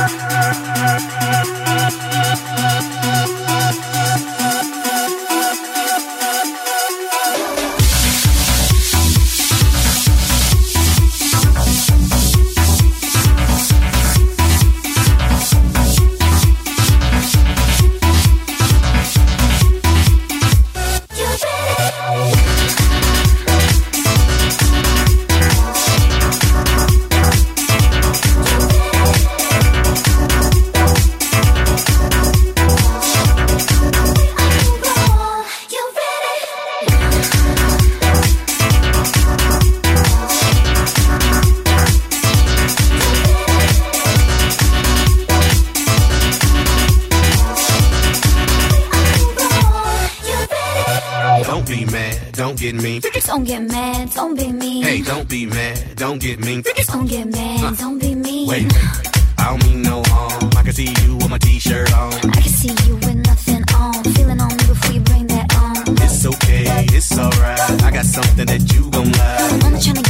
Don't get mean. Don't get mad, don't be mean. Hey, don't be mad, don't get mean. Don't get mad, don't be mean. Wait, I don't mean no harm. I can see you with my t-shirt on. I can see you with nothing on. Feeling on me before you bring that on. It's okay, it's alright. I got something that you gon' like. I'm not trying to